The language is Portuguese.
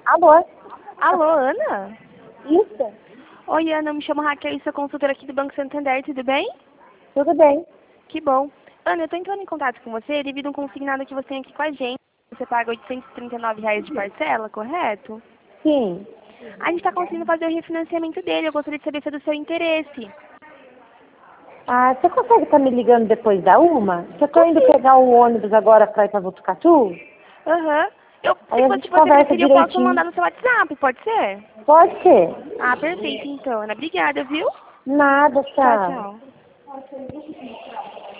Alô? Alô, Ana? Isso? Oi, Ana, eu me chamo Raquel e sou consultora aqui do Banco Santander, tudo bem? Tudo bem. Que bom. Ana, eu tô entrando em contato com você devido a um consignado que você tem aqui com a gente. Você paga R$ 839 de parcela, correto? Sim. A gente está conseguindo fazer o refinanciamento dele, eu gostaria de saber se é do seu interesse. Ah, você consegue estar me ligando depois da uma? Que eu tô indo Consigo. pegar o ônibus agora pra ir pra Botucatu. Aham. Aí a Se gente você conversa preferir, eu posso direitinho. mandar no seu WhatsApp, pode ser? Pode ser. Ah, perfeito então, Ana. Obrigada, viu? Nada, Tchau, tchau. tchau.